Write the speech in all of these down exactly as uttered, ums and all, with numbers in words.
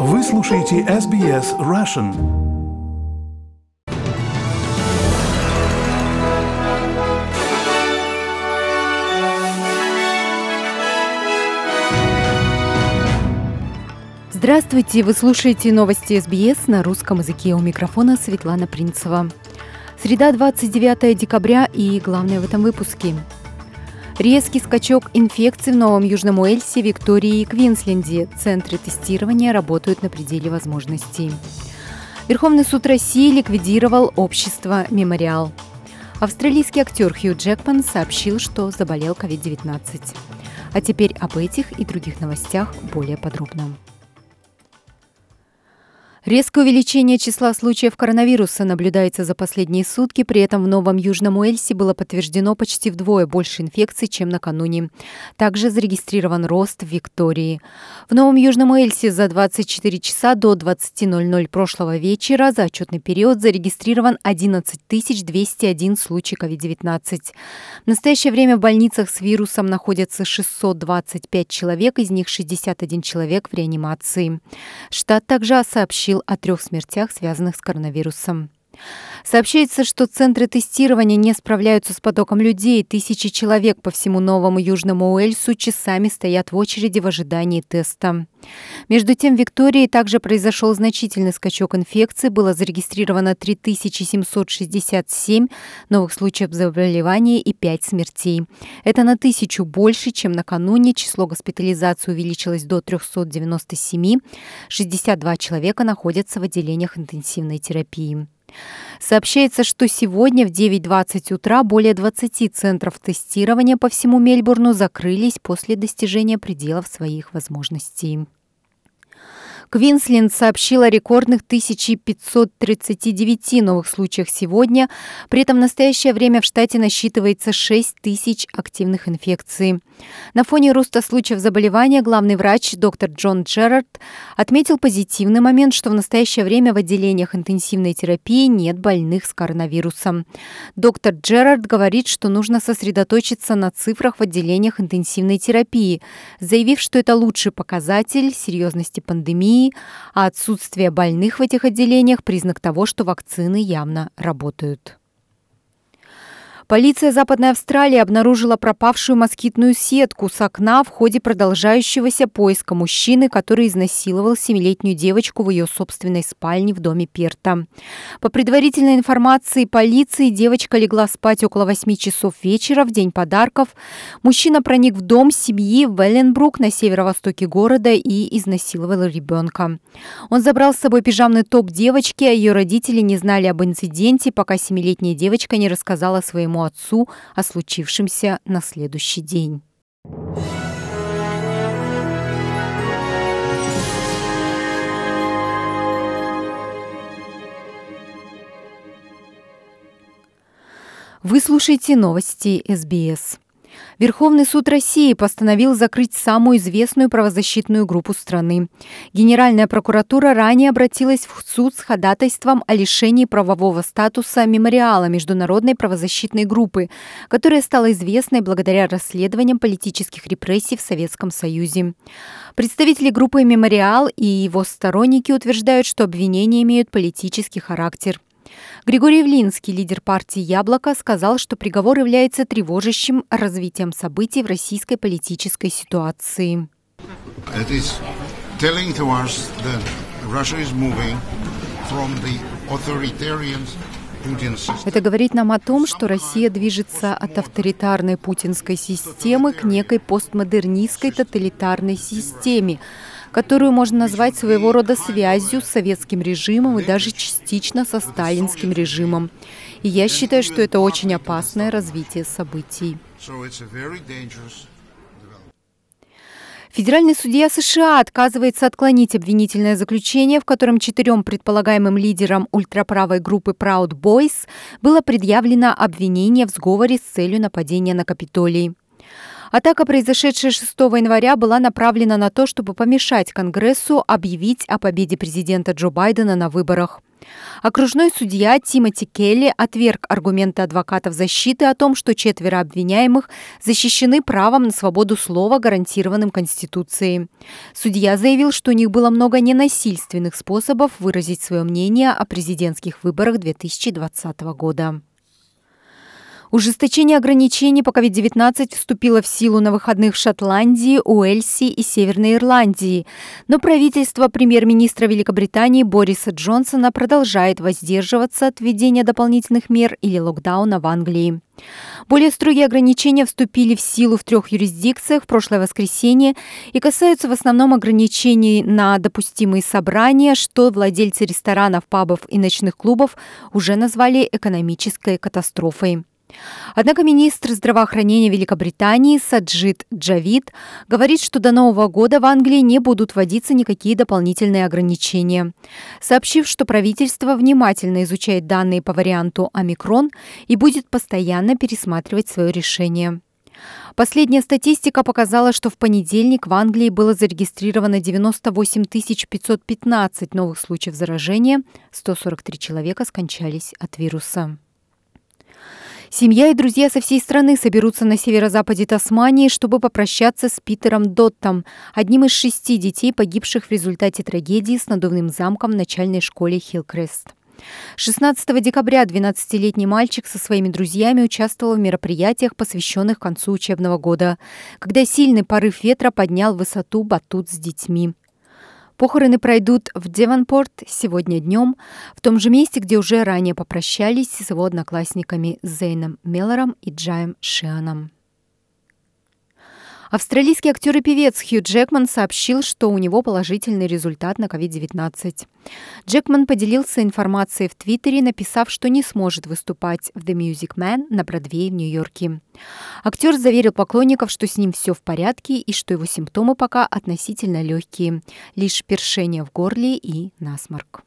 Вы слушаете эс би эс Russian. Здравствуйте! Вы слушаете новости эс би эс на русском языке. У микрофона Светлана Принцева. Среда, двадцать девятое декабря, и главное в этом выпуске. Резкий скачок инфекций в Новом Южном Уэльсе, Виктории и Квинсленде. Центры тестирования работают на пределе возможностей. Верховный суд России ликвидировал общество «Мемориал». Австралийский актер Хью Джекман сообщил, что заболел ковид девятнадцать. А теперь об этих и других новостях более подробно. Резкое увеличение числа случаев коронавируса наблюдается за последние сутки. При этом в Новом Южном Уэльсе было подтверждено почти вдвое больше инфекций, чем накануне. Также зарегистрирован рост в Виктории. В Новом Южном Уэльсе за двадцать четыре часа до двадцати ноль-ноль прошлого вечера за отчетный период зарегистрирован одиннадцать тысяч двести один случай ковид девятнадцать. В настоящее время в больницах с вирусом находятся шестьсот двадцать пять человек, из них шестьдесят один человек в реанимации. Штат также сообщил о трех смертях, связанных с коронавирусом. Сообщается, что центры тестирования не справляются с потоком людей. Тысячи человек по всему Новому Южному Уэльсу часами стоят в очереди в ожидании теста. Между тем, в Виктории также произошел значительный скачок инфекции. Было зарегистрировано три тысячи семьсот шестьдесят семь новых случаев заболевания и пять смертей. Это на тысячу больше, чем накануне. Число госпитализаций увеличилось до трёхсот девяноста семи. шестьдесят два человека находятся в отделениях интенсивной терапии. Сообщается, что сегодня в девять двадцать утра более двадцати центров тестирования по всему Мельбурну закрылись после достижения пределов своих возможностей. Квинсленд сообщил о рекордных тысяча пятьсот тридцати девяти новых случаях сегодня. При этом в настоящее время в штате насчитывается шесть тысяч активных инфекций. На фоне роста случаев заболевания главный врач доктор Джон Джерард отметил позитивный момент, что в настоящее время в отделениях интенсивной терапии нет больных с коронавирусом. Доктор Джерард говорит, что нужно сосредоточиться на цифрах в отделениях интенсивной терапии, заявив, что это лучший показатель серьезности пандемии, а отсутствие больных в этих отделениях – признак того, что вакцины явно работают. Полиция Западной Австралии обнаружила пропавшую москитную сетку с окна в ходе продолжающегося поиска мужчины, который изнасиловал семилетнюю девочку в ее собственной спальне в доме Перта. По предварительной информации полиции, девочка легла спать около восьми часов вечера в день подарков. Мужчина проник в дом семьи в Элленбрук на северо-востоке города и изнасиловал ребенка. Он забрал с собой пижамный топ девочки, а ее родители не знали об инциденте, пока семилетняя девочка не рассказала своему отцу о случившемся на следующий день. Вы слушаете новости эс би эс. Верховный суд России постановил закрыть самую известную правозащитную группу страны. Генеральная прокуратура ранее обратилась в суд с ходатайством о лишении правового статуса «Мемориала» международной правозащитной группы, которая стала известной благодаря расследованиям политических репрессий в Советском Союзе. Представители группы «Мемориал» и его сторонники утверждают, что обвинения имеют политический характер. Григорий Явлинский, лидер партии «Яблоко», сказал, что приговор является тревожащим развитием событий в российской политической ситуации. Это говорит нам о том, что Россия движется от авторитарной путинской системы к некой постмодернистской тоталитарной системе, которую можно назвать своего рода связью с советским режимом и даже частично со сталинским режимом. И я считаю, что это очень опасное развитие событий. Федеральный судья США отказывается отклонить обвинительное заключение, в котором четырем предполагаемым лидерам ультраправой группы Proud Boys было предъявлено обвинение в сговоре с целью нападения на Капитолий. Атака, произошедшая шестого января, была направлена на то, чтобы помешать Конгрессу объявить о победе президента Джо Байдена на выборах. Окружной судья Тимоти Келли отверг аргументы адвокатов защиты о том, что четверо обвиняемых защищены правом на свободу слова, гарантированным Конституцией. Судья заявил, что у них было много ненасильственных способов выразить свое мнение о президентских выборах две тысячи двадцатого года. Ужесточение ограничений по ковид девятнадцать вступило в силу на выходных в Шотландии, Уэльсе и Северной Ирландии, но правительство премьер-министра Великобритании Бориса Джонсона продолжает воздерживаться от введения дополнительных мер или локдауна в Англии. Более строгие ограничения вступили в силу в трех юрисдикциях в прошлое воскресенье и касаются в основном ограничений на допустимые собрания, что владельцы ресторанов, пабов и ночных клубов уже назвали экономической катастрофой. Однако министр здравоохранения Великобритании Саджид Джавид говорит, что до Нового года в Англии не будут вводиться никакие дополнительные ограничения, сообщив, что правительство внимательно изучает данные по варианту омикрон и будет постоянно пересматривать свое решение. Последняя статистика показала, что в понедельник в Англии было зарегистрировано девяносто восемь тысяч пятьсот пятнадцать новых случаев заражения, сто сорок три человека скончались от вируса. Семья и друзья со всей страны соберутся на северо-западе Тасмании, чтобы попрощаться с Питером Доттом, одним из шести детей, погибших в результате трагедии с надувным замком в начальной школе Хиллкрест. шестнадцатого декабря двенадцатилетний мальчик со своими друзьями участвовал в мероприятиях, посвященных концу учебного года, когда сильный порыв ветра поднял в высоту батут с детьми. Похороны пройдут в Девонпорт сегодня днем, в том же месте, где уже ранее попрощались с его одноклассниками Зейном Меллором и Джаем Шианом. Австралийский актер и певец Хью Джекман сообщил, что у него положительный результат на ковид девятнадцать. Джекман поделился информацией в Твиттере, написав, что не сможет выступать в The Music Man на Бродвее в Нью-Йорке. Актер заверил поклонников, что с ним все в порядке и что его симптомы пока относительно легкие, лишь першение в горле и насморк.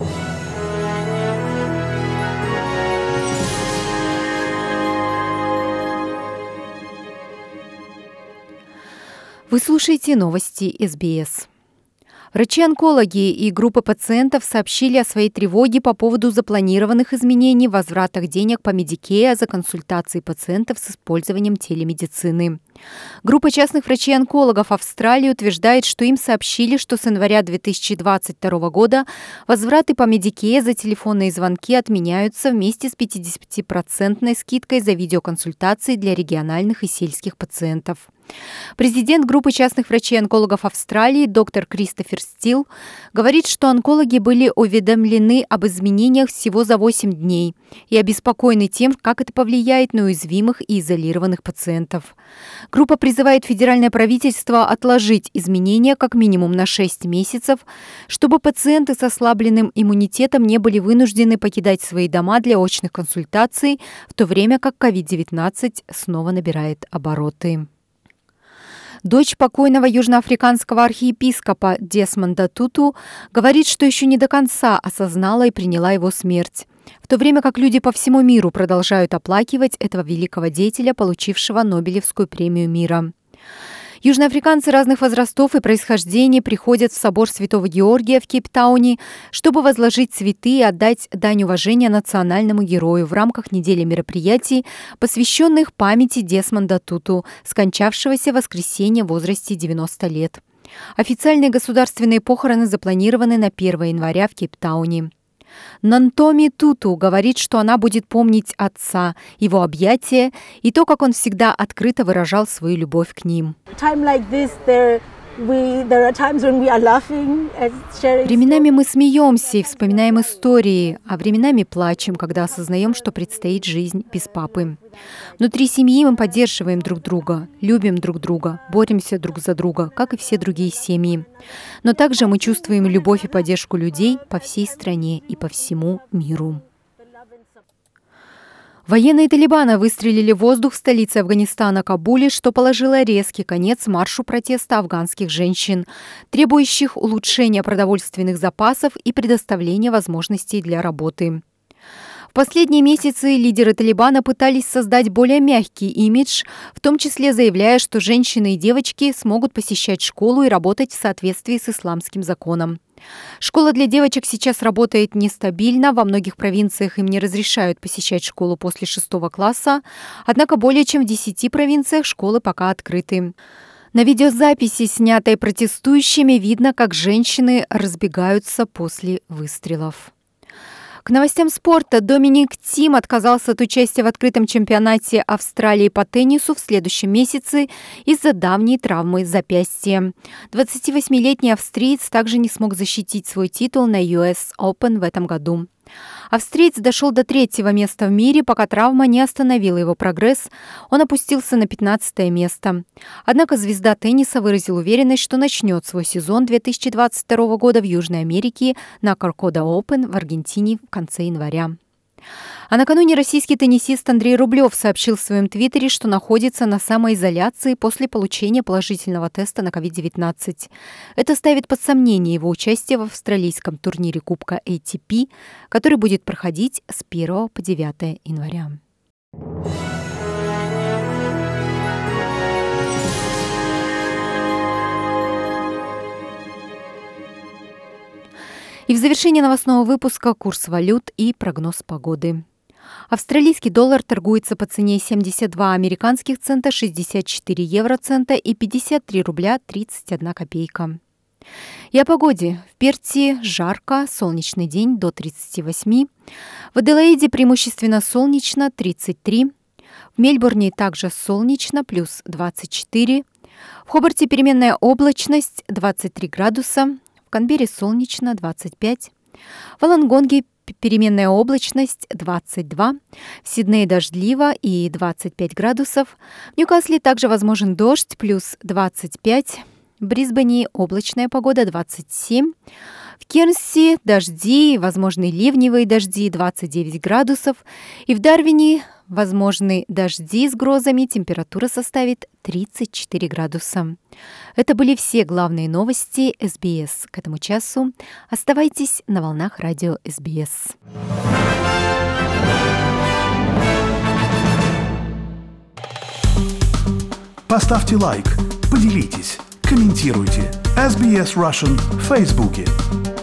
Вы слушаете новости эс би эс. Врачи-онкологи и группы пациентов сообщили о своей тревоге по поводу запланированных изменений в возвратах денег по Medicare за консультации пациентов с использованием телемедицины. Группа частных врачей-онкологов Австралии утверждает, что им сообщили, что с января две тысячи двадцать второго года возвраты по Medicare за телефонные звонки отменяются вместе с пятидесятипроцентной скидкой за видеоконсультации для региональных и сельских пациентов. Президент группы частных врачей-онкологов Австралии доктор Кристофер Стил говорит, что онкологи были уведомлены об изменениях всего за восемь дней и обеспокоены тем, как это повлияет на уязвимых и изолированных пациентов. Группа призывает федеральное правительство отложить изменения как минимум на шесть месяцев, чтобы пациенты с ослабленным иммунитетом не были вынуждены покидать свои дома для очных консультаций, в то время как ковид девятнадцать снова набирает обороты. Дочь покойного южноафриканского архиепископа Десмонда Туту говорит, что еще не до конца осознала и приняла его смерть, в то время как люди по всему миру продолжают оплакивать этого великого деятеля, получившего Нобелевскую премию мира. Южноафриканцы разных возрастов и происхождений приходят в собор Святого Георгия в Кейптауне, чтобы возложить цветы и отдать дань уважения национальному герою в рамках недели мероприятий, посвященных памяти Десмонда Туту, скончавшегося в воскресенье в возрасте девяноста лет. Официальные государственные похороны запланированы на первое января в Кейптауне. Нантоми Туту говорит, что она будет помнить отца, его объятия и то, как он всегда открыто выражал свою любовь к ним. Временами мы смеемся и вспоминаем истории, а временами плачем, когда осознаем, что предстоит жизнь без папы. Внутри семьи мы поддерживаем друг друга, любим друг друга, боремся друг за друга, как и все другие семьи. Но также мы чувствуем любовь и поддержку людей по всей стране и по всему миру. Военные Талибана выстрелили в воздух в столице Афганистана Кабуле, что положило резкий конец маршу протеста афганских женщин, требующих улучшения продовольственных запасов и предоставления возможностей для работы. последние месяцы лидеры Талибана пытались создать более мягкий имидж, в том числе заявляя, что женщины и девочки смогут посещать школу и работать в соответствии с исламским законом. Школа для девочек сейчас работает нестабильно, во многих провинциях им не разрешают посещать школу после шестого класса, однако более чем в десяти провинциях школы пока открыты. На видеозаписи, снятой протестующими, видно, как женщины разбегаются после выстрелов. К новостям спорта. Доминик Тим отказался от участия в открытом чемпионате Австралии по теннису в следующем месяце из-за давней травмы запястья. двадцативосьмилетний австриец также не смог защитить свой титул на ю эс Open в этом году. Австриец дошел до третьего места в мире, пока травма не остановила его прогресс. Он опустился на пятнадцатое место. Однако звезда тенниса выразил уверенность, что начнет свой сезон две тысячи двадцать второго года в Южной Америке на Коркода Open в Аргентине в конце января. А накануне российский теннисист Андрей Рублев сообщил в своем твиттере, что находится на самоизоляции после получения положительного теста на ковид девятнадцать. Это ставит под сомнение его участие в австралийском турнире Кубка эй ти пи, который будет проходить с первого по девятое января. И в завершении новостного выпуска курс валют и прогноз погоды. Австралийский доллар торгуется по цене семьдесят два американских цента, шестьдесят четыре евроцента и пятьдесят три рубля тридцать одна копейка. И о погоде. В Перте жарко, солнечный день до тридцати восьми. В Аделаиде преимущественно солнечно, тридцать три. В Мельбурне также солнечно, плюс двадцать четыре. В Хобарте переменная облачность, двадцать три градуса. В Канберре солнечно, двадцать пять. В Волонгонге переменная облачность, двадцать два. В Сиднее дождливо и двадцать пять градусов. В Ньюкасле также возможен дождь, плюс двадцать пять. В Брисбене облачная погода, двадцать семь. В Кернси дожди, возможны ливневые дожди, двадцать девять градусов. И в Дарвине возможны дожди с грозами, температура составит тридцать четыре градуса. Это были все главные новости эс би эс к этому часу. Оставайтесь на волнах радио эс би эс. Поставьте лайк, поделитесь, комментируйте. эс би эс Russian в Фейсбуке.